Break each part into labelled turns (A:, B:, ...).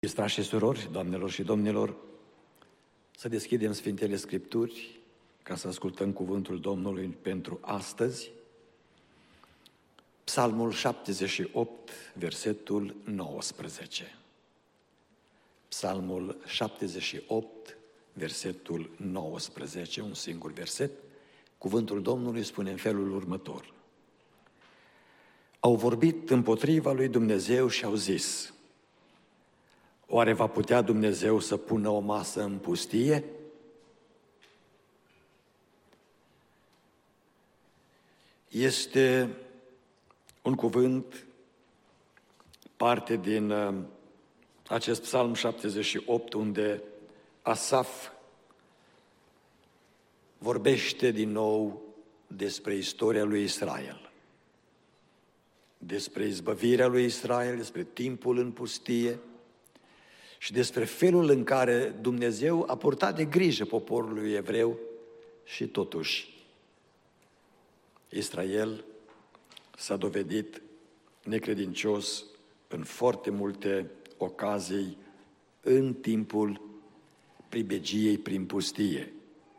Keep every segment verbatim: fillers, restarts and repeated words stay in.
A: Frați și surori, doamnelor și domnilor, să deschidem Sfintele Scripturi ca să ascultăm cuvântul Domnului pentru astăzi. Psalmul șaptezeci și opt, versetul nouăsprezece. Psalmul șaptezeci și opt, versetul nouăsprezece, un singur verset. Cuvântul Domnului spune în felul următor: Au vorbit împotriva lui Dumnezeu și au zis: Oare va putea Dumnezeu să pună o masă în pustie? Este un cuvânt, parte din uh, acest psalm șaptezeci și opt, unde Asaf vorbește din nou despre istoria lui Israel, despre izbăvirea lui Israel, despre timpul în pustie, și despre felul în care Dumnezeu a purtat de grijă poporului evreu și totuși Israel s-a dovedit necredincios în foarte multe ocazii în timpul pribegiei prin pustie.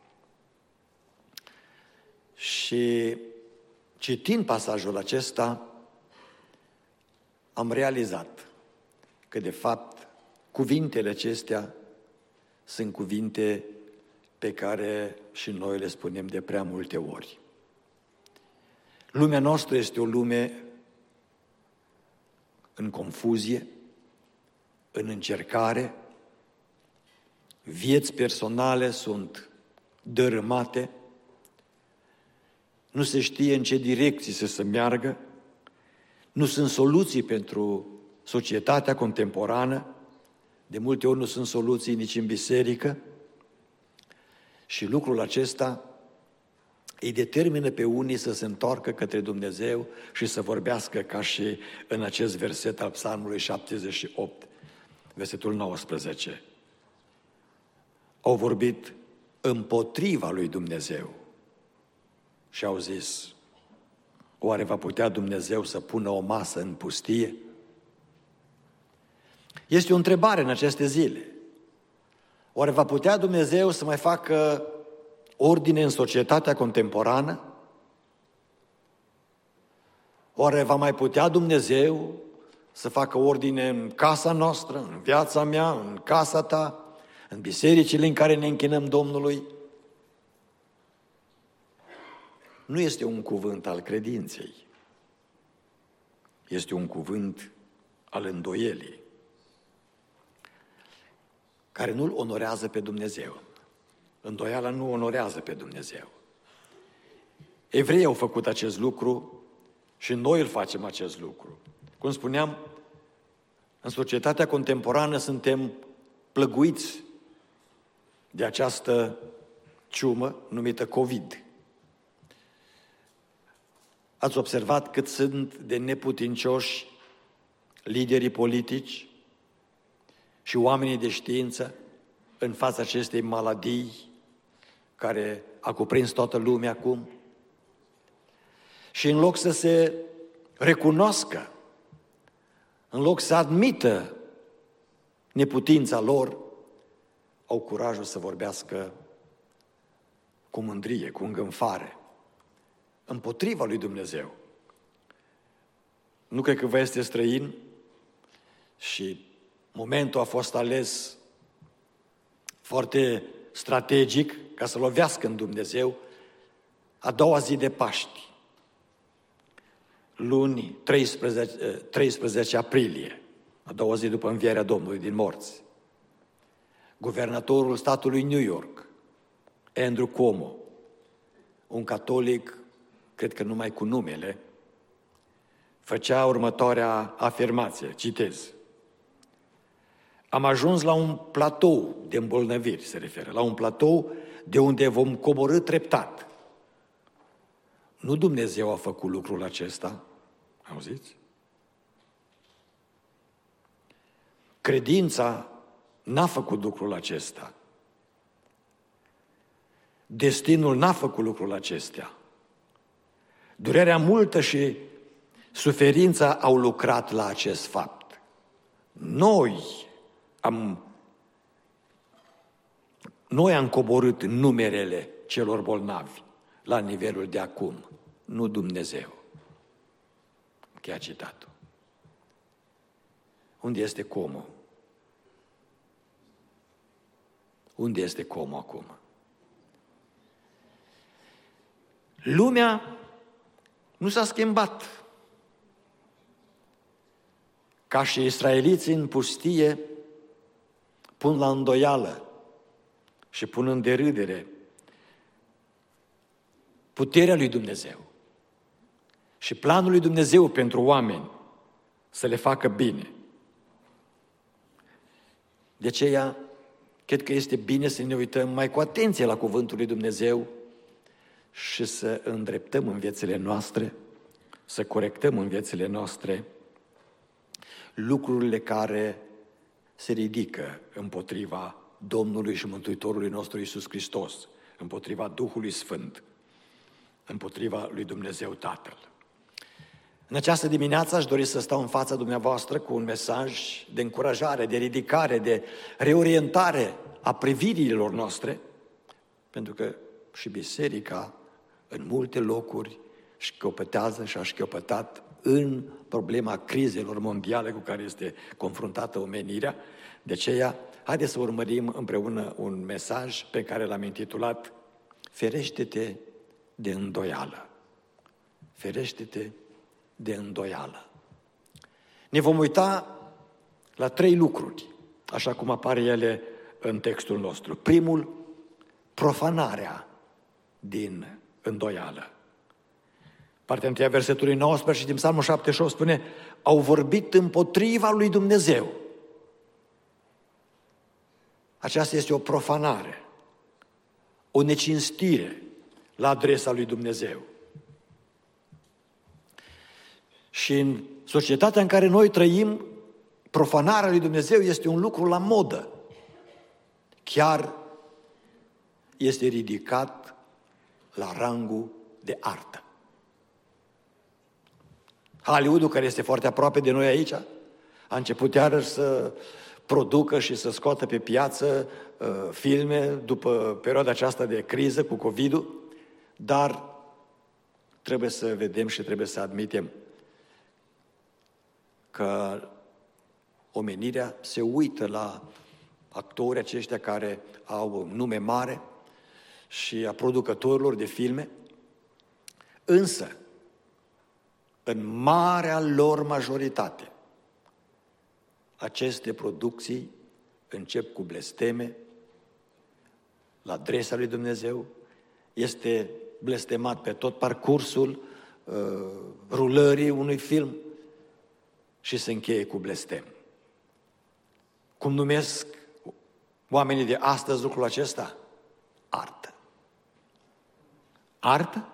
A: Și citind pasajul acesta am realizat că de fapt cuvintele acestea sunt cuvinte pe care și noi le spunem de prea multe ori. Lumea noastră este o lume în confuzie, în încercare, vieți personale sunt dărâmate, nu se știe în ce direcții să se meargă, nu sunt soluții pentru societatea contemporană, de multe ori nu sunt soluții nici în biserică și lucrul acesta îi determină pe unii să se întoarcă către Dumnezeu și să vorbească ca și în acest verset al Psalmului șaptezeci și opt, versetul nouăsprezece. Au vorbit împotriva lui Dumnezeu și au zis: Oare va putea Dumnezeu să pună o masă în pustie? Este o întrebare în aceste zile. Oare va putea Dumnezeu să mai facă ordine în societatea contemporană? Oare va mai putea Dumnezeu să facă ordine în casa noastră, în viața mea, în casa ta, în bisericile în care ne închinăm Domnului? Nu este un cuvânt al credinței. Este un cuvânt al îndoielii, care nu-L onorează pe Dumnezeu. Îndoiala nu onorează pe Dumnezeu. Evreii au făcut acest lucru și noi îl facem acest lucru. Cum spuneam, în societatea contemporană suntem plăguiți de această ciumă numită COVID. Ați observat cât sunt de neputincioși liderii politici și oamenii de știință în fața acestei maladii care a cuprins toată lumea acum? Și în loc să se recunoască, în loc să admită neputința lor, au curajul să vorbească cu mândrie, cu îngânfare, împotriva lui Dumnezeu. Nu cred că vă este străin și momentul a fost ales foarte strategic ca să lovească în Dumnezeu a doua zi de Paști, luni treisprezece, treisprezece aprilie, a doua zi după învierea Domnului din morți. Guvernatorul statului New York, Andrew Cuomo, un catolic, cred că numai cu numele, făcea următoarea afirmație, citez: Am ajuns la un platou de îmbolnăviri, se referă, la un platou de unde vom coborî treptat. Nu Dumnezeu a făcut lucrul acesta, auziți? Credința n-a făcut lucrul acesta. Destinul n-a făcut lucrul acesta. Durerea multă și suferința au lucrat la acest fapt. Noi am, noi am coborât numerele celor bolnavi la nivelul de acum, nu Dumnezeu. Chiar citatul. Unde este Como? Unde este Como acum? Lumea nu s-a schimbat. Ca și israeliții în pustie pun la îndoială și pun în derâdere puterea lui Dumnezeu și planul lui Dumnezeu pentru oameni să le facă bine. De aceea, cred că este bine să ne uităm mai cu atenție la cuvântul lui Dumnezeu și să îndreptăm în viețile noastre, să corectăm în viețile noastre lucrurile care se ridică împotriva Domnului și Mântuitorului nostru Iisus Hristos, împotriva Duhului Sfânt, împotriva lui Dumnezeu Tatăl. În această dimineață aș dori să stau în fața dumneavoastră cu un mesaj de încurajare, de ridicare, de reorientare a privirilor noastre, pentru că și biserica în multe locuri șchiopătează și a șchiopătat în problema crizelor mondiale cu care este confruntată omenirea. De aceea, haideți să urmărim împreună un mesaj pe care l-am intitulat Ferește-te de îndoială. Ferește-te de îndoială. Ne vom uita la trei lucruri, așa cum apar ele în textul nostru. Primul, profanarea din îndoială. Partea întâia versetului nouăsprezece și din Psalmul șaptezeci și opt spune: au vorbit împotriva lui Dumnezeu. Aceasta este o profanare, o necinstire la adresa lui Dumnezeu. Și în societatea în care noi trăim, profanarea lui Dumnezeu este un lucru la modă. Chiar este ridicat la rangul de artă. Hollywood-ul, care este foarte aproape de noi aici, a început iarăși să producă și să scoată pe piață uh, filme după perioada aceasta de criză cu COVID-ul, dar trebuie să vedem și trebuie să admitem că omenirea se uită la actorii aceștia care au nume mare și a producătorilor de filme, însă, în marea lor majoritate, aceste producții încep cu blesteme la adresa lui Dumnezeu, este blestemat pe tot parcursul uh, rulării unui film și se încheie cu blestem. Cum numesc oamenii de astăzi lucrul acesta? Artă. Artă?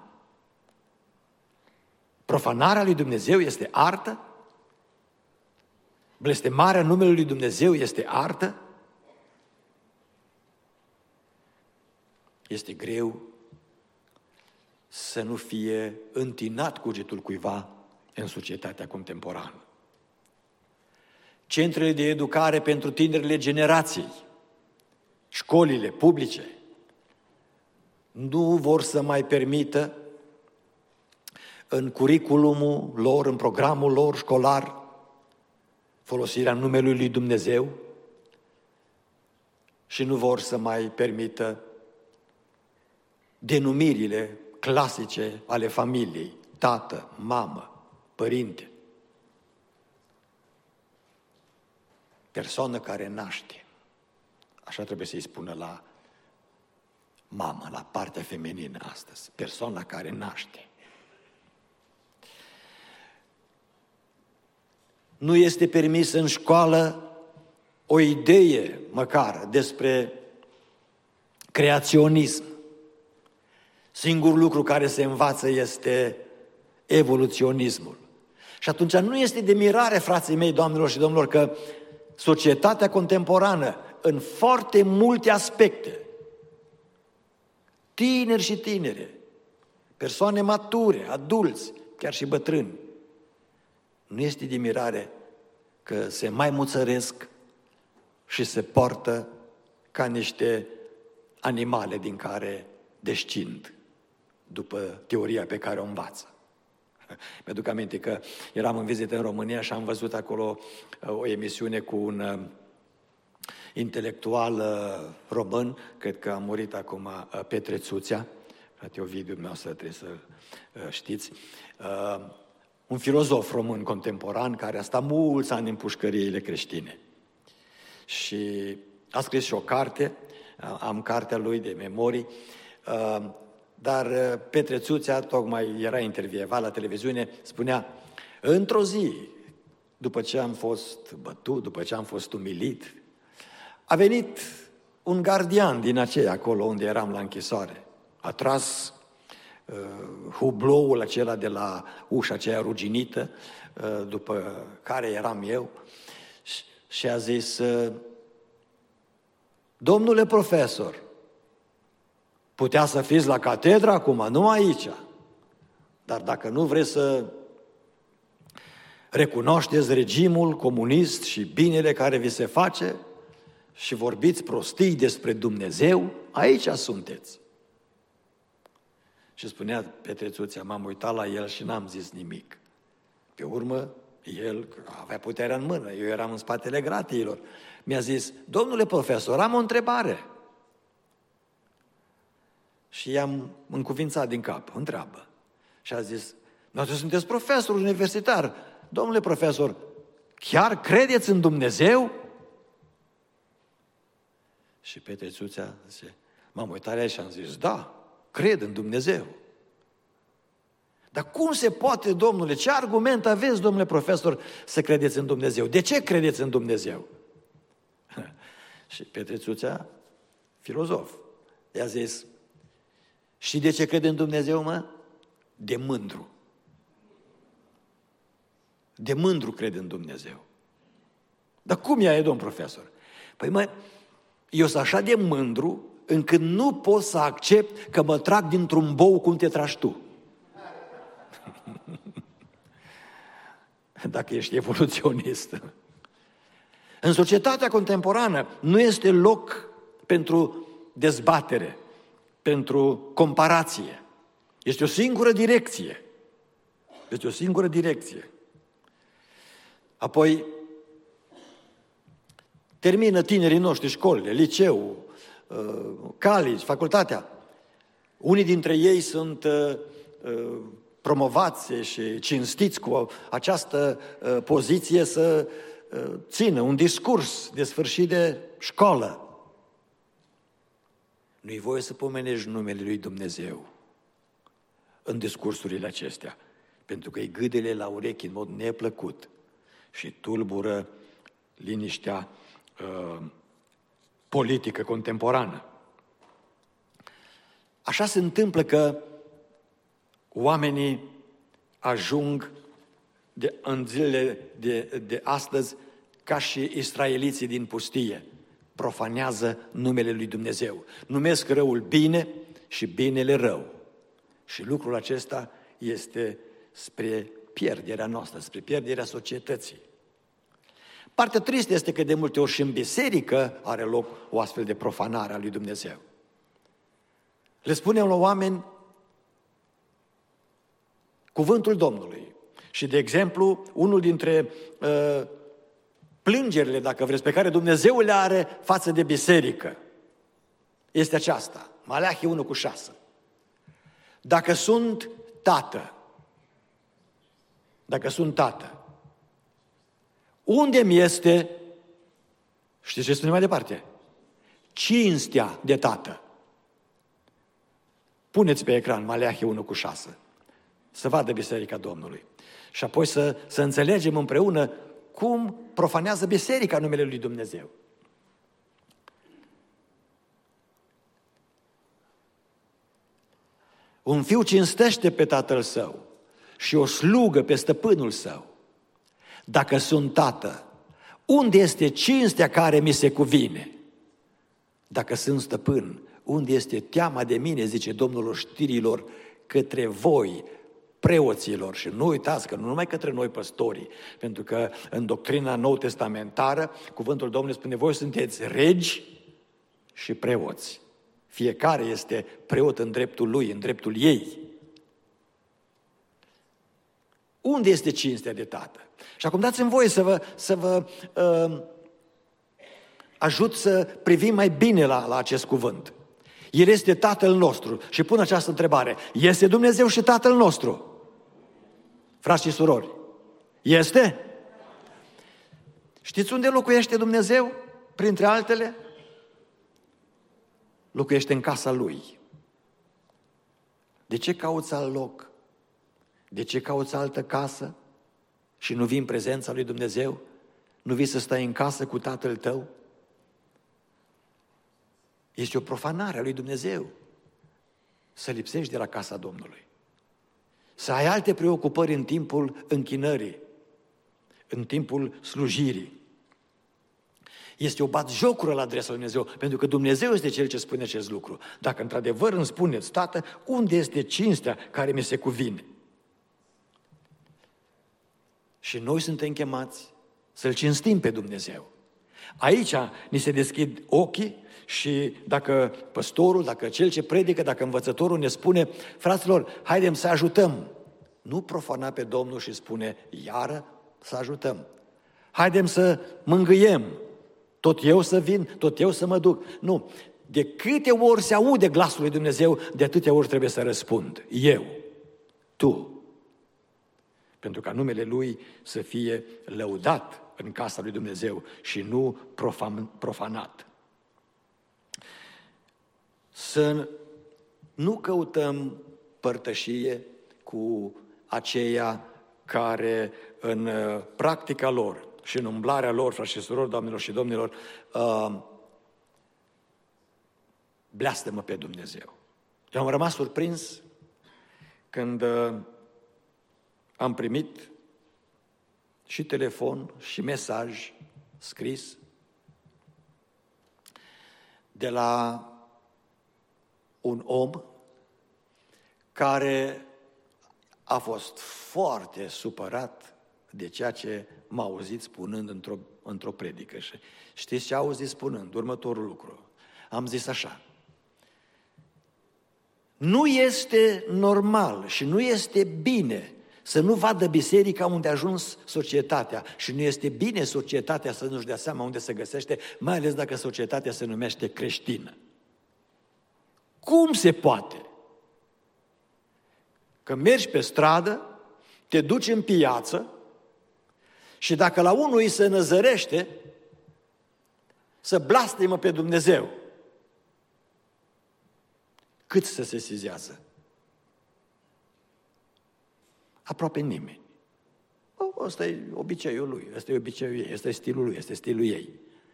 A: Profanarea lui Dumnezeu este artă? Blestemarea numelui lui Dumnezeu este artă? Este greu să nu fie întinat cugetul cuiva în societatea contemporană. Centrele de educare pentru tinerile generații, școlile publice, nu vor să mai permită în curiculumul lor, în programul lor școlar, folosirea numelui lui Dumnezeu și nu vor să mai permită denumirile clasice ale familiei, tată, mamă, părinte. Persoană care naște, așa trebuie să-i spună la mamă, la partea feminină astăzi, persoana care naște. Nu este permis în școală o idee, măcar, despre creaționism. Singurul lucru care se învață este evoluționismul. Și atunci nu este de mirare, frații mei, doamnelor și domnilor, că societatea contemporană, în foarte multe aspecte, tineri și tinere, persoane mature, adulți, chiar și bătrâni, nu este de mirare că se mai muțăresc și se poartă ca niște animale din care descind, după teoria pe care o învață. Mi-aduc aminte că eram în vizită în România și am văzut acolo o emisiune cu un intelectual român, cred că a murit acum, Petre Țuțea, frate Ovidiu, dumneavoastră trebuie să știți, un filozof român contemporan care a stat mulți ani în pușcăriile creștine. Și a scris și o carte, am cartea lui de memorii, dar Petre Țuțea, tocmai era intervievat la televiziune, spunea, într-o zi, după ce am fost bătut, după ce am fost umilit, a venit un gardian din aceea, acolo unde eram la închisoare. A tras uh, hubloul acela de la ușa aceea ruginită, uh, după care eram eu, și, și a zis, uh, domnule profesor, putea să fiți la catedră acum, nu aici. Dar dacă nu vreți să recunoașteți regimul comunist și binele care vi se face și vorbiți prostii despre Dumnezeu, aici sunteți. Și spunea Petre Țuțea, m-am uitat la el și n-am zis nimic. Pe urmă, el avea puterea în mână, eu eram în spatele gratiilor. Mi-a zis, domnule profesor, am o întrebare. Și i-am încuvințat din cap, întreabă. Și a zis, noastră sunteți profesor universitar, domnule profesor, chiar credeți în Dumnezeu? Și Petre Țuțea zice, m-am uitat la el și am zis, da, cred în Dumnezeu. Dar cum se poate, domnule, ce argument aveți, domnule profesor, să credeți în Dumnezeu? De ce credeți în Dumnezeu? Și Petre Țuțea, filozof, i-a zis, și de ce crede în Dumnezeu, mă? De mândru. De mândru crede în Dumnezeu. Dar cum ea e, domn profesor? Păi mă, eu sunt așa de mândru încât nu pot să accept că mă trag dintr-un bou cum te tragi tu. Dacă ești evoluționist. În societatea contemporană nu este loc pentru dezbatere, pentru comparație. Este o singură direcție. Este o singură direcție. Apoi, termină tinerii noștri școlile, liceul, college, facultatea. Unii dintre ei sunt promovați și cinstiți cu această poziție să țină un discurs de sfârșit de școală. Nu-i voie să pomenești numele lui Dumnezeu în discursurile acestea, pentru că îi gâdele la urechi în mod neplăcut și tulbură liniștea uh, politică contemporană. Așa se întâmplă că oamenii ajung de, în zilele de, de astăzi ca și israeliții din pustie. Profanează numele lui Dumnezeu. Numesc răul bine și binele rău. Și lucrul acesta este spre pierderea noastră, spre pierderea societății. Partea tristă este că de multe ori și în biserică are loc o astfel de profanare a lui Dumnezeu. Le spunem la oameni cuvântul Domnului. Și, de exemplu, unul dintre uh, plângerile, dacă vreți, pe care Dumnezeu le are față de biserică, este aceasta. Maleahi unu cu șase. Dacă sunt tată, dacă sunt tată, unde mi este, știți ce spune mai departe? Cinstea de tată. Puneți pe ecran Maleahi unu cu șase. Să vadă Biserica Domnului. Și apoi să, să înțelegem împreună cum profanează biserica numele lui Dumnezeu. Un fiu cinstește pe tatăl său și o slugă pe stăpânul său. Dacă sunt tată, unde este cinstea care mi se cuvine? Dacă sunt stăpân, unde este teama de mine, zice Domnul oștirilor, către voi, preoților. Și nu uitați că nu numai către noi păstorii, pentru că în doctrina nou-testamentară, cuvântul Domnului spune, voi sunteți regi și preoți. Fiecare este preot în dreptul lui, în dreptul ei. Unde este cinstea de tată? Și acum dați-mi voie să vă, să vă uh, ajut să privim mai bine la, la acest cuvânt. El este Tatăl nostru. Și pun această întrebare. Este Dumnezeu și Tatăl nostru? Frați și surori, este? Știți unde locuiește Dumnezeu? Printre altele? Locuiește în casa Lui. De ce cauți alt loc? De ce cauți altă casă? Și nu vii în prezența lui Dumnezeu? Nu vii să stai în casă cu Tatăl tău? Este o profanare a lui Dumnezeu să lipsești de la casa Domnului. Să ai alte preocupări în timpul închinării, în timpul slujirii. Este o batjocură la adresa lui Dumnezeu, pentru că Dumnezeu este Cel ce spune acest lucru. Dacă într-adevăr îmi spuneți, Tată, unde este cinstea care mi se cuvine? Și noi suntem chemați să-L cinstim pe Dumnezeu. Aici ni se deschid ochii și dacă păstorul, dacă cel ce predică, dacă învățătorul ne spune, fraților, haidem să ajutăm. Nu profana pe Domnul și spune, iară să ajutăm. Haidem să mângâiem. Tot eu să vin, tot eu să mă duc. Nu. De câte ori se aude glasul lui Dumnezeu, de atâtea ori trebuie să răspund. Eu. Tu. Pentru ca numele Lui să fie lăudat în casa lui Dumnezeu și nu profan, profanat. Să nu căutăm părtășie cu aceia care în practica lor și în umblarea lor, frați și surori, doamnelor și domnilor, uh, bleastemă pe Dumnezeu. Eu am rămas surprins când uh, am primit și telefon și mesaj scris de la un om care a fost foarte supărat de ceea ce m-a auzit spunând într-o, într-o predică. Și știți ce a auzit spunând? Următorul lucru. Am zis așa. Nu este normal și nu este bine să nu vadă biserica unde a ajuns societatea și nu este bine societatea să nu-și dea seama unde se găsește, mai ales dacă societatea se numește creștină. Cum se poate? Că mergi pe stradă, te duci în piață și dacă la unul îi se năzărește, să blastemă pe Dumnezeu. Cât să se sesizează? Aproape nimeni. Ăsta e obiceiul lui, ăsta e obiceiul ei, ăsta e stilul lui, ăsta e stilul ei.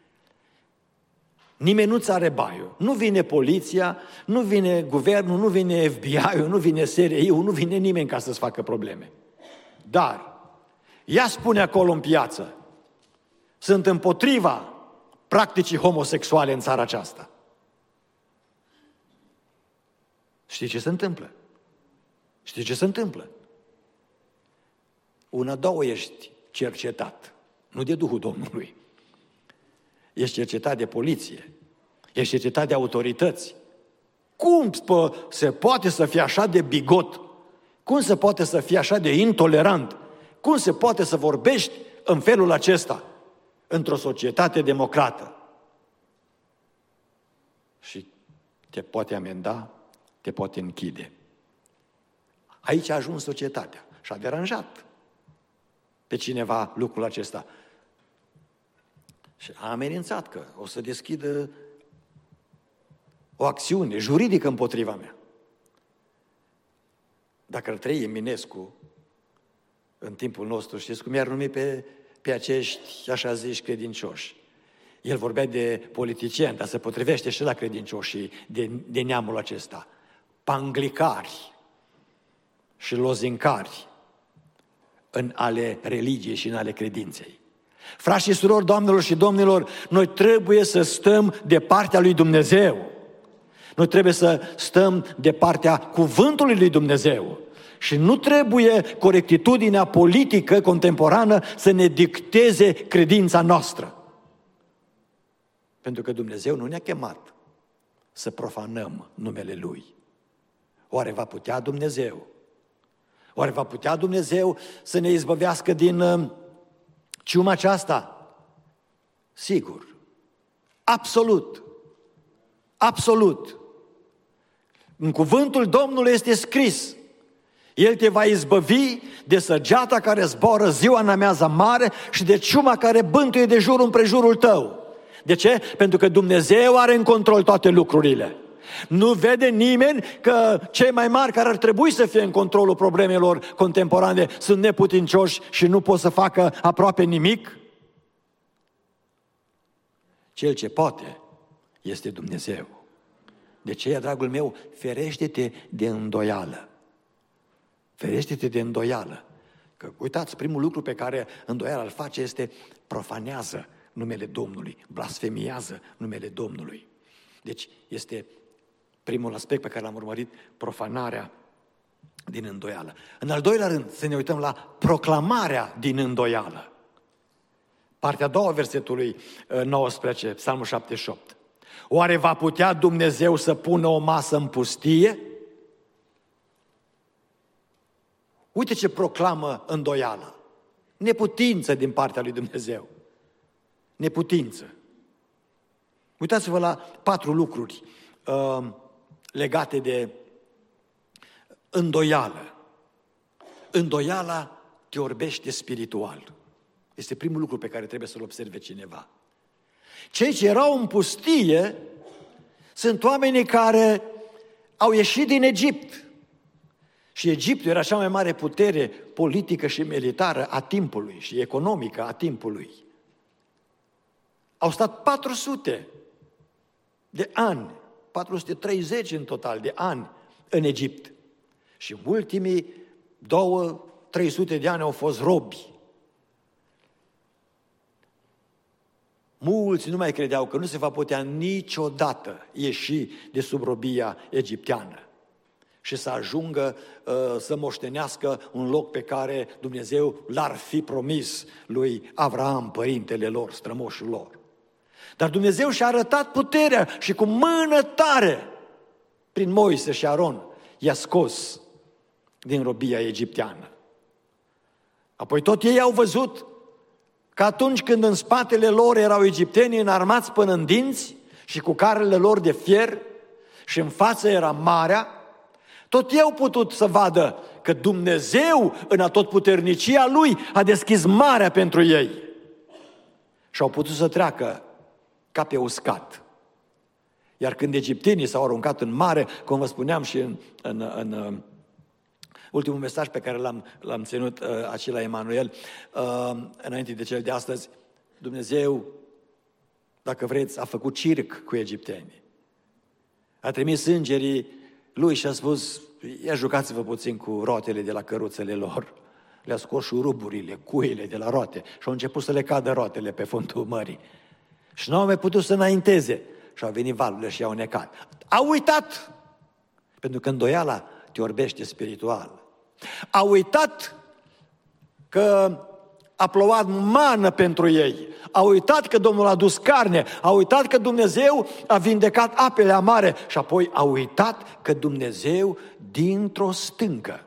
A: Nimeni nu-ți are baiul. Nu vine poliția, nu vine guvernul, nu vine F B I-ul, nu vine S R I-ul, nu vine nimeni ca să-ți facă probleme. Dar, ea spune acolo în piață, sunt împotriva practicii homosexuale în țara aceasta. Știi ce se întâmplă? Știi ce se întâmplă? Una, două, ești cercetat, nu de Duhul Domnului. Ești cercetat de poliție, ești cercetat de autorități. Cum se poate să fie așa de bigot? Cum se poate să fie așa de intolerant? Cum se poate să vorbești în felul acesta într-o societate democrată? Și te poate amenda, te poate închide. Aici a ajuns societatea și a deranjat pe cineva lucrul acesta. Și a amenințat că o să deschidă o acțiune juridică împotriva mea. Dacă ar trăi Eminescu în timpul nostru, știți cum i-ar numi pe, pe acești așa ziși credincioși? El vorbea de politicieni, dar se potrivește și la credincioșii de, de neamul acesta. Panglicari și lozincari în ale religiei și în ale credinței. Frați și surori, doamnelor și domnilor, noi trebuie să stăm de partea lui Dumnezeu. Noi trebuie să stăm de partea cuvântului lui Dumnezeu. Și nu trebuie corectitudinea politică contemporană să ne dicteze credința noastră. Pentru că Dumnezeu nu ne-a chemat să profanăm numele Lui. Oare va putea Dumnezeu? Oare va putea Dumnezeu să ne izbăvească din uh, ciuma aceasta? Sigur. Absolut. Absolut. În cuvântul Domnului este scris: El te va izbăvi de săgeata care zboară ziua în amiaza mare și de ciuma care bântuie de jur împrejurul tău. De ce? Pentru că Dumnezeu are în control toate lucrurile. Nu vede nimeni că cei mai mari care ar trebui să fie în controlul problemelor contemporane sunt neputincioși și nu pot să facă aproape nimic? Cel ce poate este Dumnezeu. De aceea, dragul meu, ferește-te de îndoială. Ferește-te de îndoială. Că, uitați, primul lucru pe care îndoiala îl face este profanează numele Domnului, blasfemiază numele Domnului. Deci este primul aspect pe care l-am urmărit, profanarea din îndoială. În al doilea rând, să ne uităm la proclamarea din îndoială. Partea a doua versetului nouăsprezece, Psalmul șaptezeci și opt. Oare va putea Dumnezeu să pună o masă în pustie? Uite ce proclamă îndoiala. Neputință din partea lui Dumnezeu. Neputință. Uitați-vă la patru lucruri uh, legate de îndoială. Îndoiala te orbește spiritual. Este primul lucru pe care trebuie să-l observe cineva. Cei ce erau în pustie sunt oamenii care au ieșit din Egipt. Și Egiptul era cea mai mare putere politică și militară a timpului și economică a timpului. Au stat patru sute de ani, patru sute treizeci în total de ani în Egipt. Și în ultimii două, trei sute de ani au fost robi. Mulți nu mai credeau că nu se va putea niciodată ieși de sub robia egipteană și să ajungă uh, să moștenească un loc pe care Dumnezeu l-ar fi promis lui Avraam, părintele lor, strămoșul lor. Dar Dumnezeu și-a arătat puterea și cu mână tare, prin Moise și Aron, i-a scos din robia egipteană. Apoi tot ei au văzut că atunci când în spatele lor erau egiptenii înarmați până în dinți și cu carele lor de fier și în față era marea, tot ei au putut să vadă că Dumnezeu, în atotputernicia Lui, a deschis marea pentru ei. Și au putut să treacă ca pe uscat. Iar când egiptenii s-au aruncat în mare, cum vă spuneam și în, în, în ultimul mesaj pe care l-am, l-am ținut, uh, acela Emanuel, uh, înainte de cel de astăzi, Dumnezeu, dacă vreți, a făcut circ cu egiptenii. A trimis îngerii Lui și a spus: ia jucați-vă puțin cu rotele de la căruțele lor. Le-a scos șuruburile, cuile de la roate și au început să le cadă rotele pe fundul mării. Și nu au mai putut să înainteze. Și au venit valurile și i-au necat. Au uitat, pentru că îndoiala te orbește spiritual. Au uitat că a plouat mană pentru ei. Au uitat că Domnul a dus carne. Au uitat că Dumnezeu a vindecat apele amare. Și apoi au uitat că Dumnezeu, dintr-o stâncă,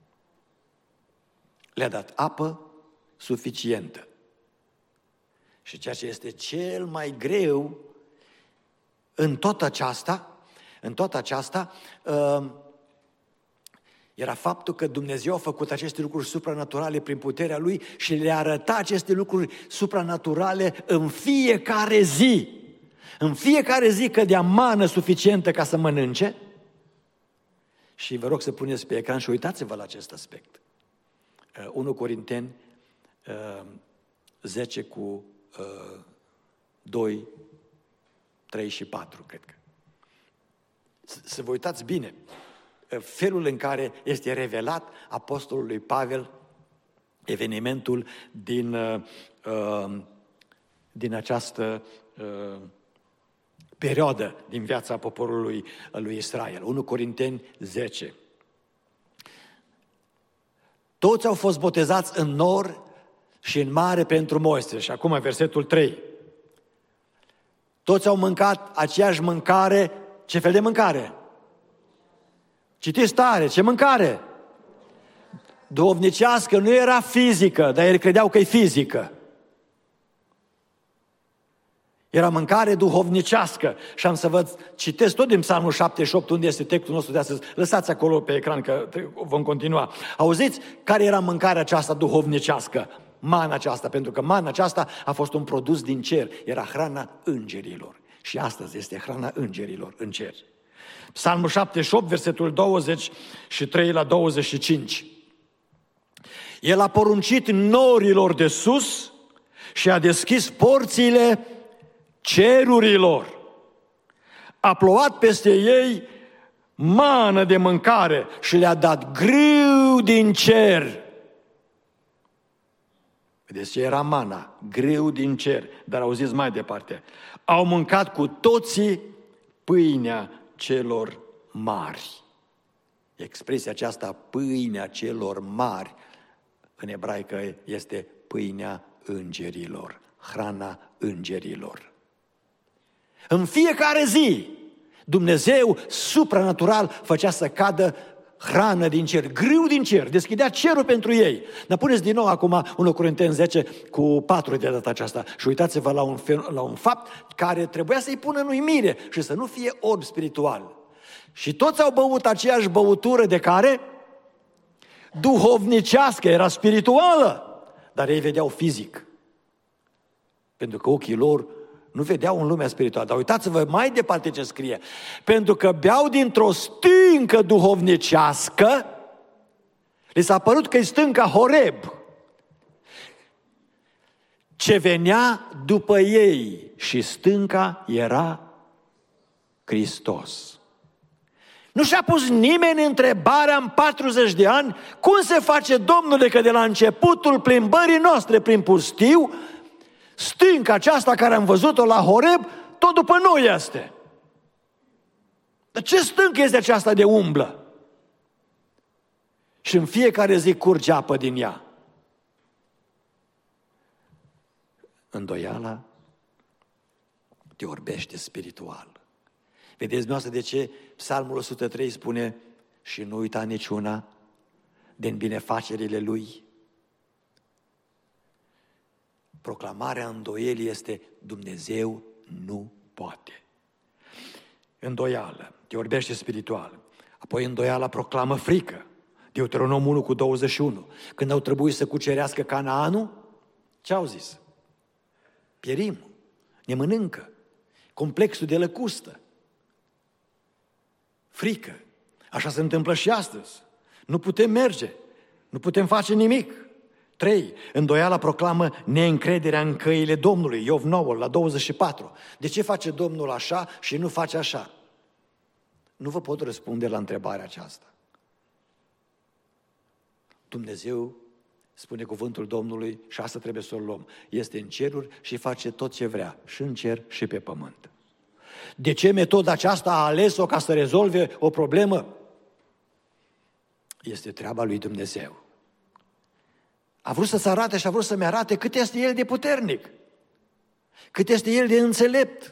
A: le-a dat apă suficientă. Și ceea ce este cel mai greu în tot aceasta, în tot aceasta, uh, era faptul că Dumnezeu a făcut aceste lucruri supranaturale prin puterea Lui și le arăta aceste lucruri supranaturale în fiecare zi. În fiecare zi cădea mană suficientă ca să mănânce. Și vă rog să puneți pe ecran și uitați-vă la acest aspect. Uh, unu Corinteni uh, zece cu uh, doi, trei și patru, cred că. Să vă uitați bine felul în care este revelat apostolului Pavel evenimentul din, uh, din această uh, perioadă din viața poporului lui Israel. unu Corinteni zece. Toți au fost botezați în nor și în mare pentru Moise. Și acum versetul trei. Toți au mâncat aceeași mâncare. Ce fel de mâncare? Citiți tare, ce mâncare? Duhovnicească, nu era fizică, dar ei credeau că e fizică. Era mâncare duhovnicească. Și am să vă citesc tot din Psalmul șaptezeci și opt, unde este textul nostru de astăzi. Lăsați acolo pe ecran, că vom continua. Auziți care era mâncarea aceasta duhovnicească? Mana aceasta, pentru că mana aceasta a fost un produs din cer. Era hrana îngerilor. Și astăzi este hrana îngerilor în cer. Psalmul șaptezeci și opt, versetul douăzeci și trei la douăzeci și cinci. El a poruncit norilor de sus și a deschis porțile cerurilor. A plouat peste ei mană de mâncare și le-a dat grâu din cer. Vedeți ce era mana? Grâu din cer. Dar auziți mai departe. Au mâncat cu toții pâinea celor mari. Expresia aceasta, pâinea celor mari, în ebraică este pâinea îngerilor, hrana îngerilor. În fiecare zi, Dumnezeu supranatural făcea să cadă hrană din cer, grâu din cer, deschidea cerul pentru ei. Dar puneți din nou acum unu Corinteni zece cu patru de data aceasta și uitați-vă la un, la un fapt care trebuia să-i pună în uimire și să nu fie orb spiritual. Și toți au băut aceeași băutură de care? Duhovnicească, era spirituală, dar ei vedeau fizic. Pentru că ochii lor nu vedeau în lumea spirituală. Dar uitați-vă mai departe ce scrie. Pentru că beau dintr-o stâncă duhovnicească, li s-a părut că e stânca Horeb, ce venea după ei, și stânca era Hristos. Nu și-a pus nimeni întrebarea în patruzeci de ani, cum se face, Domnule, că de la începutul plimbării noastre prin pustiu, stânca aceasta care am văzut-o la Horeb, tot după noi este. Dar ce stâncă este aceasta de umblă? Și în fiecare zi curge apă din ea. Îndoiala te orbește spiritual. Vedeți dumneavoastră de ce Psalmul o sută trei spune: și nu uita niciuna din binefacerile Lui? Proclamarea îndoielii este: Dumnezeu nu poate. Îndoială te orbește spiritual. Apoi îndoiala proclamă frică. Deuteronom unu cu douăzeci și unu. Când au trebuit să cucerească Canaanul, ce au zis? Pierim, ne mănâncă. Complexul de lăcustă. Frică. Așa se întâmplă și astăzi. Nu putem merge. Nu putem face nimic. Trei. Îndoiala proclamă neîncrederea în căile Domnului. Iov nouă, la douăzeci și patru. De ce face Domnul așa și nu face așa? Nu vă pot răspunde la întrebarea aceasta. Dumnezeu, spune cuvântul Domnului, și asta trebuie să o luăm, este în ceruri și face tot ce vrea, și în cer și pe pământ. De ce metoda aceasta a ales-o ca să rezolve o problemă? Este treaba lui Dumnezeu. A vrut să-ți arate și a vrut să-mi arate cât este El de puternic, cât este El de înțelept.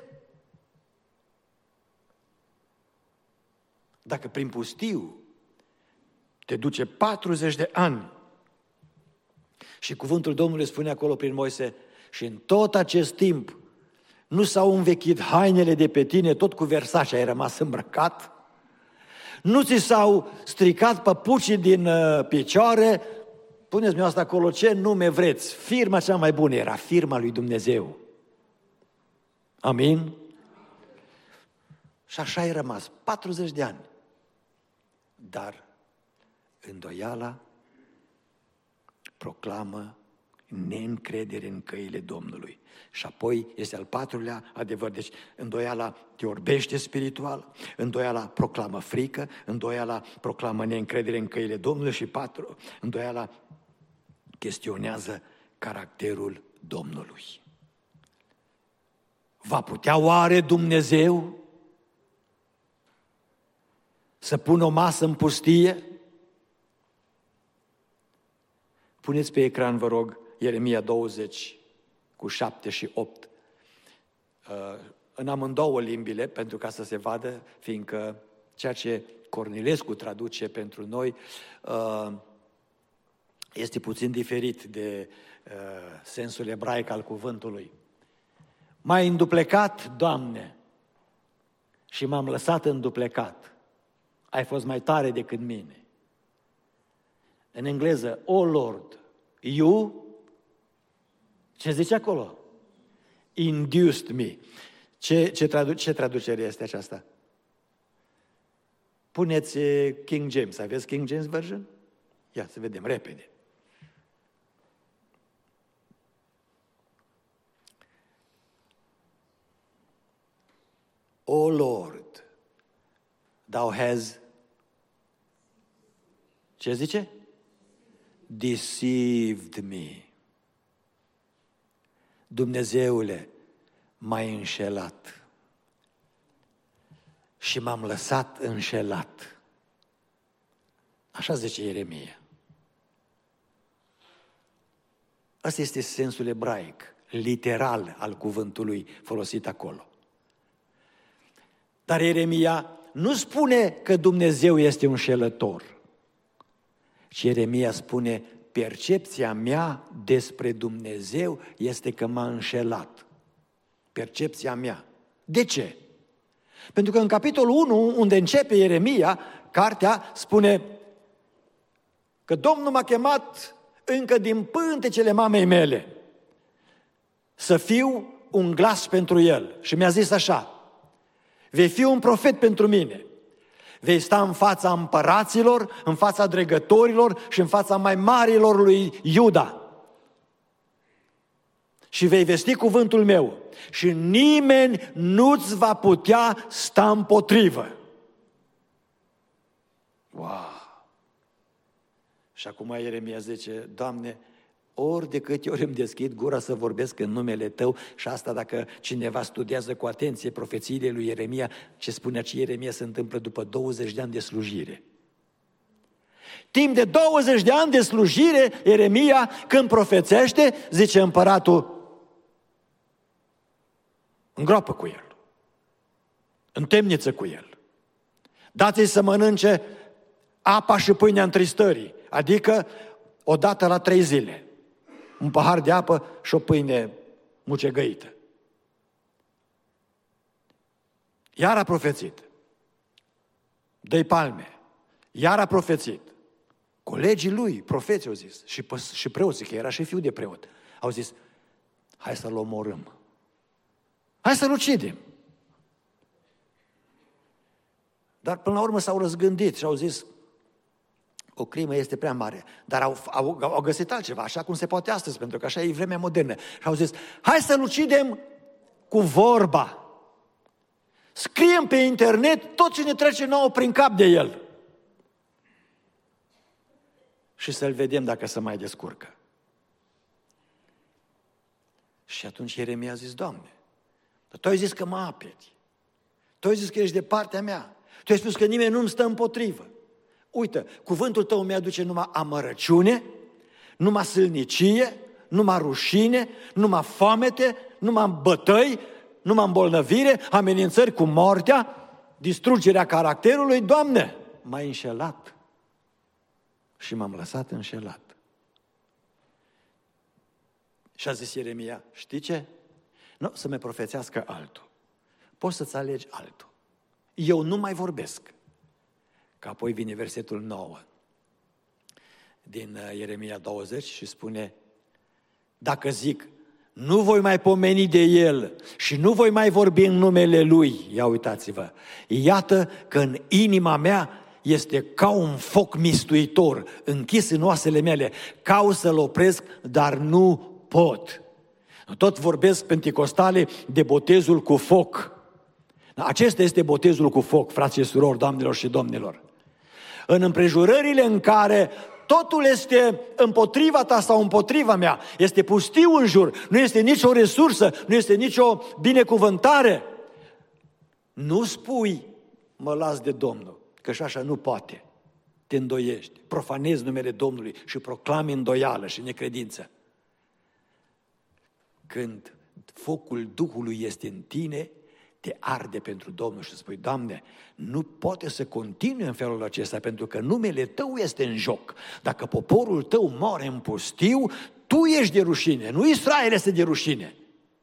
A: Dacă prin pustiu te duce patruzeci de ani și cuvântul Domnului spune acolo prin Moise: și în tot acest timp nu s-au învechit hainele de pe tine, tot cu Versace ai rămas îmbrăcat, nu ți s-au stricat păpucii din uh, picioare, puneți-mi asta acolo, ce nume vreți, firma cea mai bună era firma lui Dumnezeu. Amin? Și așa ai rămas, patruzeci de ani. Dar îndoiala proclamă neîncredere în căile Domnului. Și apoi este al patrulea adevăr. Deci îndoiala te orbește spiritual, îndoiala proclamă frică, îndoiala proclamă neîncredere în căile Domnului și patru, îndoiala chestionează caracterul Domnului. Va putea oare Dumnezeu să pună o masă în pustie? Puneți pe ecran, vă rog, Ieremia douăzeci cu șapte și opt. În amândouă limbile, pentru ca să se vadă, fiindcă ceea ce Cornilescu traduce pentru noi este puțin diferit de sensul ebraic al cuvântului. M-ai înduplecat, Doamne, și m-am lăsat înduplecat. Ai fost mai tare decât mine. În engleză, O Lord, you, ce zice acolo? Induced me. Ce, ce, tradu- ce traducere este aceasta? Puneți King James. Aveți King James Version? Ia să vedem, repede. O Lord, thou has, ce zice? Deceived me. Dumnezeule, m-ai înșelat și m-am lăsat înșelat. Așa zice Ieremia. Asta este sensul ebraic, literal al cuvântului folosit acolo. Dar Ieremia nu spune că Dumnezeu este un înșelător, ci Ieremia spune: percepția mea despre Dumnezeu este că m-a înșelat. Percepția mea. De ce? Pentru că în capitolul unu, unde începe Ieremia, cartea spune că Domnul m-a chemat încă din pântecele mamei mele să fiu un glas pentru El. Și mi-a zis așa: vei fi un profet pentru mine. Vei sta în fața împăraților, în fața dregătorilor și în fața mai marilor lui Iuda. Și vei vesti cuvântul meu și nimeni nu-ți va putea sta împotrivă. Wow! Și acum Ieremia zice: Doamne, ori de câte ori îmi deschid gura să vorbesc în numele Tău, și asta dacă cineva studiază cu atenție profețiile lui Ieremia, ce spunea ce Ieremia se întâmplă după douăzeci de ani de slujire. Timp de douăzeci de ani de slujire, Ieremia, când profețește, zice împăratul: îngroapă cu el, în temniță cu el, dați-i să mănânce apa și pâinea întristării, adică o dată la trei zile. Un pahar de apă și o pâine mucegăită. Iar a profețit. Dă-i palme. Iar a profețit. Colegii lui, profeții, au zis, și, și preoții, că era și fiul de preot, au zis: hai să-l omorâm. Hai să-l ucidem. Dar până la urmă s-au răzgândit și au zis: o crimă este prea mare, dar au, au, au găsit altceva, așa cum se poate astăzi, pentru că așa e vremea modernă. Și au zis: hai să-l ucidem cu vorba. Scriem pe internet tot ce ne trece nouă prin cap de el. Și să-l vedem dacă se mai descurcă. Și atunci Ieremia a zis: Doamne, Tu ai zis că mă aperi. Tu ai zis că ești de partea mea. Tu ai spus că nimeni nu-mi stă împotrivă. Uite, cuvântul Tău mi-aduce numai amărăciune, numai sâlnicie, numai rușine, numai foamete, numai bătăi, numai îmbolnăvire, amenințări cu moartea, distrugerea caracterului. Doamne, m-ai înșelat și m-am lăsat înșelat. Și a zis Ieremia: știi ce? Nu, să me profețească altul. Poți să-ți alegi altul. Eu nu mai vorbesc. Că apoi vine versetul nouă din Ieremia douăzeci și spune: dacă zic, nu voi mai pomeni de el și nu voi mai vorbi în numele lui, ia uitați-vă, iată că în inima mea este ca un foc mistuitor, închis în oasele mele, caut să-l opresc, dar nu pot. Tot vorbesc penticostale de botezul cu foc. Acesta este botezul cu foc, frați și surori, doamnelor și domnilor. În împrejurările în care totul este împotriva ta sau împotriva mea, este pustiu în jur, nu este nicio resursă, nu este nicio binecuvântare, nu spui: mă las de Domnul, că și așa nu poate. te îndoiești, profanezi numele Domnului și proclami îndoială și necredință. Când focul Duhului este în tine, te arde pentru Domnul și spui, Doamne, nu poate să continue în felul acesta, pentru că numele Tău este în joc. Dacă poporul Tău moare în pustiu, Tu ești de rușine, nu Israel este de rușine.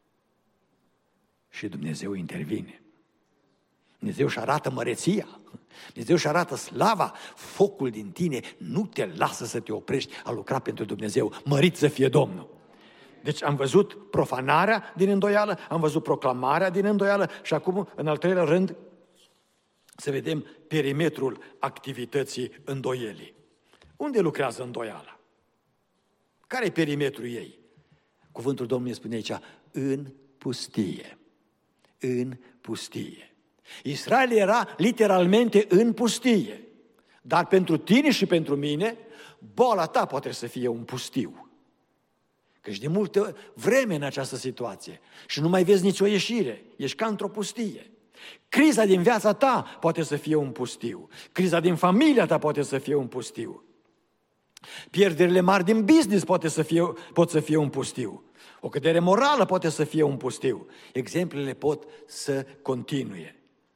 A: Și Dumnezeu intervine. Dumnezeu își arată măreția, Dumnezeu își arată slava, focul din tine nu te lasă să te oprești a lucra pentru Dumnezeu. Mărit să fie Domnul! Deci am văzut profanarea din îndoială, am văzut proclamarea din îndoială și acum, în al treilea rând, să vedem perimetrul activității îndoielii. Unde lucrează îndoiala? Care e perimetrul ei? Cuvântul Domnului spune aici, în pustie. În pustie. Israel era literalmente în pustie. Dar pentru tine și pentru mine, boala ta poate să fie un pustiu. Că ești de multă vreme în această situație și nu mai vezi nicio ieșire. Ești ca într-o pustie. Criza din viața ta poate să fie un pustiu. Criza din familia ta poate să fie un pustiu. Pierderile mari din business poate să fie, pot să fie un pustiu. O cădere morală poate să fie un pustiu. Exemplele pot să continue.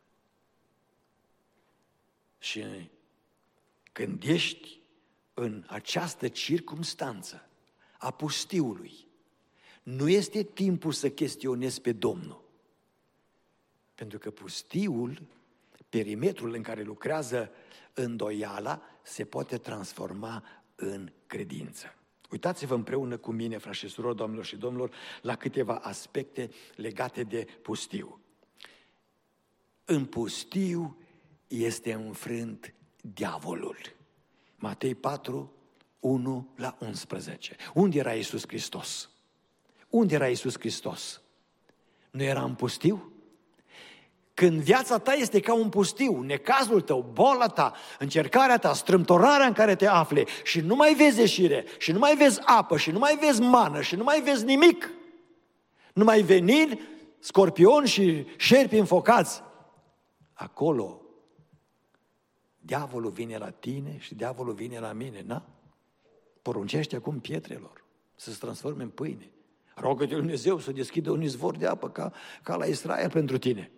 A: Și când ești în această circumstanță a pustiului, nu este timpul să chestionezi pe Domnul. Pentru că pustiul, perimetrul în care lucrează îndoiala, se poate transforma în credință. Uitați-vă împreună cu mine, frați și surori, doamnelor și domnilor, la câteva aspecte legate de pustiu. În pustiu este înfrânt diavolul. Matei patru, unu la unsprezece. Unde era Iisus Hristos? Unde era Iisus Hristos? Nu era în pustiu? Când viața ta este ca un pustiu, necazul tău, boala ta, încercarea ta, strâmtorarea în care te afli și nu mai vezi ieșire, și nu mai vezi apă, și nu mai vezi mană, și nu mai vezi nimic, nu mai venin, scorpioni și șerpi înfocați, acolo diavolul vine la tine și diavolul vine la mine, na? Poruncește acum pietrelor să se transforme în pâine. Rogă-te lui Dumnezeu să deschidă un izvor de apă ca, ca la Israel pentru tine.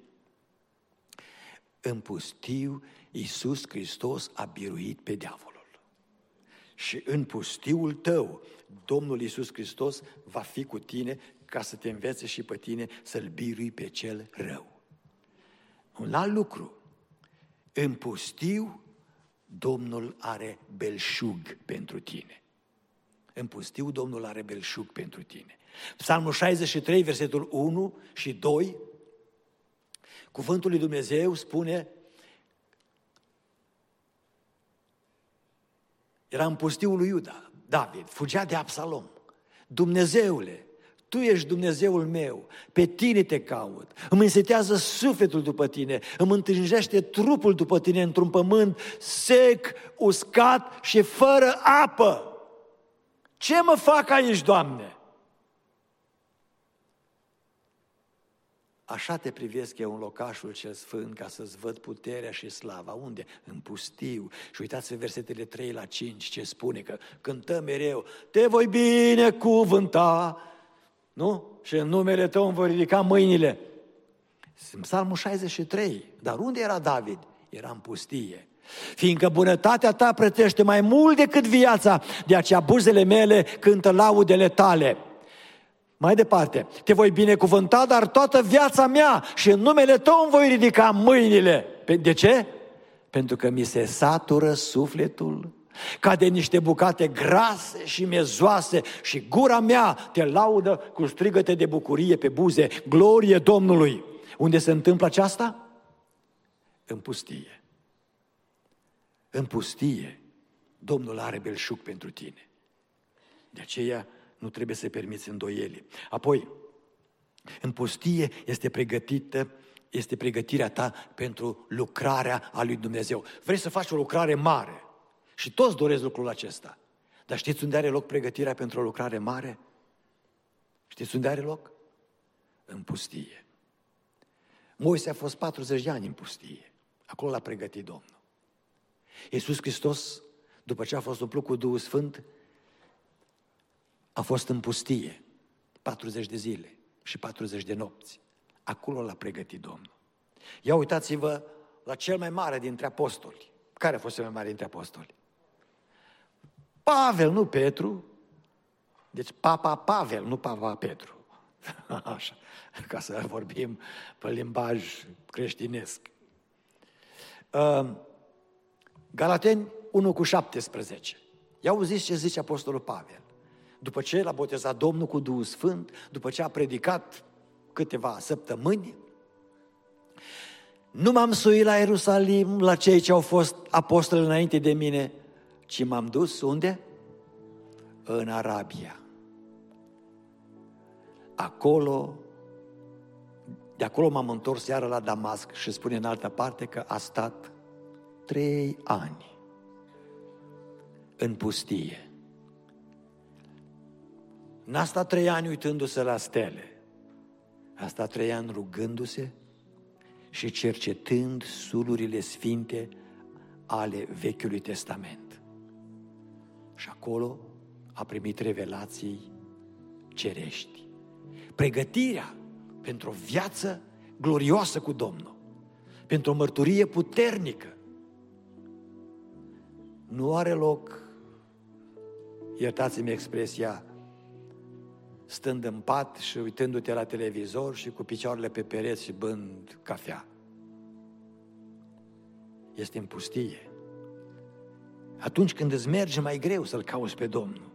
A: În pustiu, Iisus Hristos a biruit pe diavolul. Și în pustiul tău, Domnul Iisus Hristos va fi cu tine ca să te învețe și pe tine să-l birui pe cel rău. Un alt lucru, în pustiu, Domnul are belșug pentru tine. În pustiu, Domnul are belșug pentru tine. Psalmul șaizeci și trei, versetul unu și doi, cuvântul lui Dumnezeu spune, era în pustiul lui Iuda, David, fugea de Absalom. Dumnezeule, Tu ești Dumnezeul meu, pe Tine te caut, îmi însetează sufletul după Tine, îmi întânjește trupul după Tine într-un pământ sec, uscat și fără apă. Ce mă fac aici, Doamne? Așa te privesc eu în locașul cel sfânt ca să-ți văd puterea și slava. Unde? În pustiu. Și uitați versetele trei la cinci ce spune, că cântăm mereu, te voi binecuvânta, nu? Și în numele Tău îmi voi ridica mâinile. În Psalmul șaizeci și trei. Dar unde era David? Era în pustie. Fiindcă bunătatea Ta prețuiește mai mult decât viața, de aceea buzele mele cântă laudele Tale. Mai departe, te voi binecuvânta, dar toată viața mea și în numele Tău îmi voi ridica mâinile. De ce? Pentru că mi se satură sufletul ca de niște bucate grase și mezoase și gura mea te laudă cu strigăte de bucurie pe buze, glorie Domnului. Unde se întâmplă aceasta? În pustie. În pustie, Domnul are belșug pentru tine. De aceea nu trebuie să permiți îndoieli. Apoi, în pustie este pregătită, este pregătirea ta pentru lucrarea a lui Dumnezeu. Vrei să faci o lucrare mare și toți doresc lucrul acesta. Dar știți unde are loc pregătirea pentru o lucrare mare? Știți unde are loc? În pustie. Moise a fost patruzeci de ani în pustie. Acolo l-a pregătit Domnul. Iisus Hristos, după ce a fost umplut cu Duhul Sfânt, a fost în pustie patruzeci de zile și patruzeci de nopți. Acolo l-a pregătit Domnul. Ia uitați-vă la cel mai mare dintre apostoli. Care a fost cel mai mare dintre apostoli? Pavel, nu Petru. Deci Papa Pavel, nu Papa Petru. Așa, ca să vorbim pe limbaj creștinesc. Galateni unu cu șaptesprezece. Ia auziți ce zice apostolul Pavel. După ce l-a botezat Domnul cu Duhul Sfânt, după ce a predicat câteva săptămâni, nu m-am suit la Ierusalim, la cei ce au fost apostoli înainte de mine, ci m-am dus unde? În Arabia. Acolo, de acolo m-am întors iară la Damasc și spune în altă parte că a stat trei ani în pustie. N-a stat trei ani uitându-se la stele, a stat trei ani rugându-se și cercetând sulurile sfinte ale Vechiului Testament. Și acolo a primit revelații cerești. Pregătirea pentru o viață glorioasă cu Domnul, pentru o mărturie puternică, nu are loc, iertați-mi expresia, stând în pat și uitându-te la televizor și cu picioarele pe pereți și bând cafea. Este în pustie. Atunci când îți merge mai greu să-L cauți pe Domnul.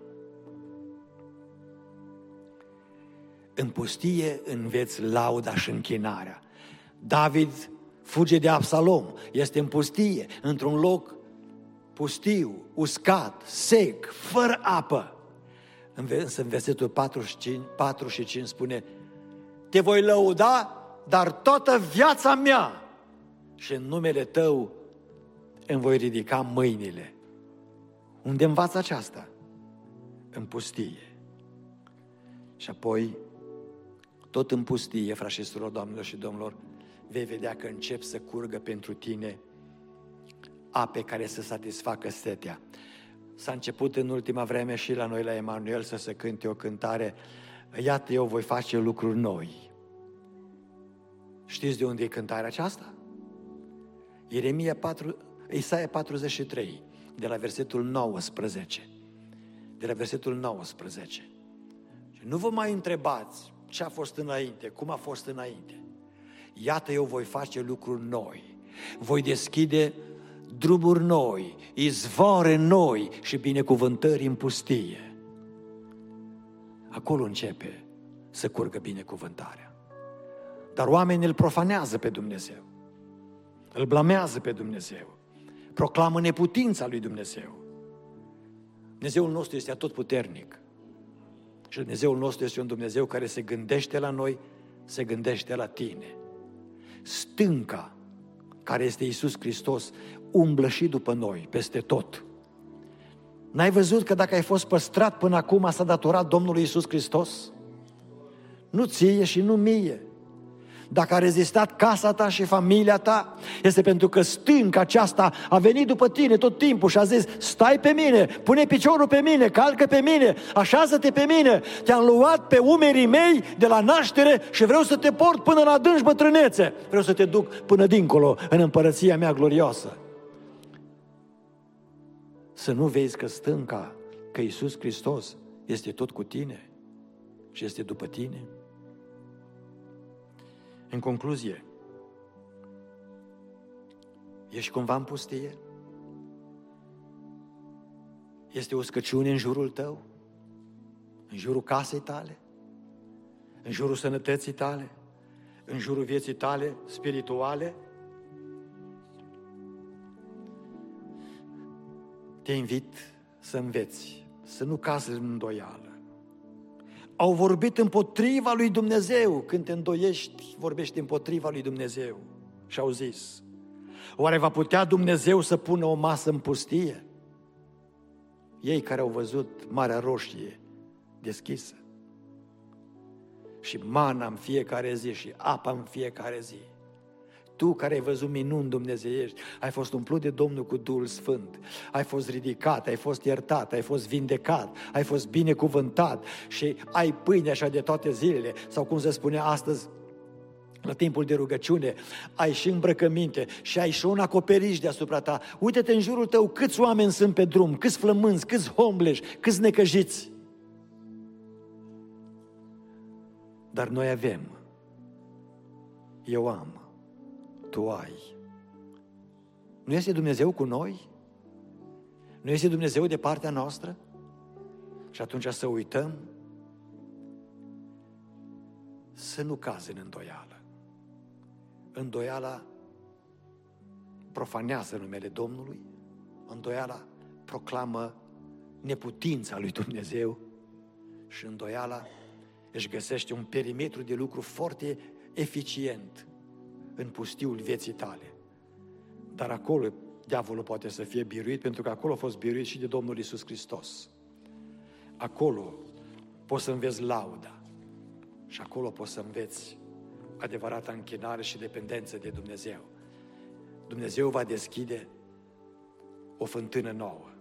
A: În pustie înveți lauda și închinarea. David fuge de Absalom, este în pustie, într-un loc pustiu, uscat, sec, fără apă. Însă în versetul patru și cinci spune: te voi lăuda, dar toată viața mea și în numele tău îmi voi ridica mâinile. Unde învață aceasta? În pustie. Și apoi, tot în pustie, frați și surori, doamnelor și domnilor, vei vedea că încep să curgă pentru tine ape care să satisfacă setea. S-a început în ultima vreme și la noi la Emanuel să se cânte o cântare: iată, eu voi face lucruri noi. Știți de unde e cântarea aceasta? Ieremia patru, Isaia patruzeci și trei, de la versetul nouăsprezece. De la versetul nouăsprezece. Și nu vă mai întrebați ce a fost înainte, cum a fost înainte. Iată, eu voi face lucruri noi. Voi deschide drumuri noi, izvoare noi și binecuvântări în pustie. Acolo începe să curgă binecuvântarea. Dar oamenii îl profanează pe Dumnezeu, îl blamează pe Dumnezeu, proclamă neputința lui Dumnezeu. Dumnezeul nostru este atotputernic și Dumnezeul nostru este un Dumnezeu care se gândește la noi, se gândește la tine. Stânca, care este Iisus Hristos, umblă și după noi, peste tot. N-ai văzut că dacă ai fost păstrat până acum, s-a datorat Domnului Iisus Hristos? Nu ție și nu mie. Dacă a rezistat casa ta și familia ta, este pentru că stânca aceasta a venit după tine tot timpul și a zis: stai pe mine, pune piciorul pe mine, calcă pe mine, așează-te pe mine, te-am luat pe umerii mei de la naștere și vreau să te port până la adânci bătrânețe, vreau să te duc până dincolo, în împărăția mea glorioasă. Să nu vezi că stânca, că Iisus Hristos este tot cu tine și este după tine? În concluzie, ești cumva în pustie? Este o scăciune în jurul tău? În jurul casei tale? În jurul sănătății tale? În jurul vieții tale spirituale? Te invit să înveți, să nu cazi în îndoială. Au vorbit împotriva lui Dumnezeu. Când te îndoiești, vorbești împotriva lui Dumnezeu. Și au zis: oare va putea Dumnezeu să pună o masă în pustie? Ei care au văzut Marea Roșie deschisă și mana în fiecare zi și apa în fiecare zi, Tu care ai văzut minuni dumnezeiești, ai fost umplut de Domnul cu Duhul Sfânt, ai fost ridicat, ai fost iertat, ai fost vindecat, ai fost binecuvântat și ai pâine așa de toate zilele, sau cum se spune astăzi, la timpul de rugăciune, ai și îmbrăcăminte și ai și un acoperiș deasupra ta. Uite-te în jurul tău câți oameni sunt pe drum, câți flămânzi, câți hombleși, câți necăjiți. Dar noi avem. Eu am. Tu ai. Nu este Dumnezeu cu noi? Nu este Dumnezeu de partea noastră? Și atunci să uităm, să nu cazi în îndoială. Îndoiala profanează numele Domnului, îndoiala proclamă neputința lui Dumnezeu și îndoiala își găsește un perimetru de lucru foarte eficient în pustiul vieții tale. Dar acolo diavolul poate să fie biruit, pentru că acolo a fost biruit și de Domnul Iisus Hristos. Acolo poți să înveți lauda și acolo poți să înveți adevărata închinare și dependență de Dumnezeu. Dumnezeu va deschide o fântână nouă.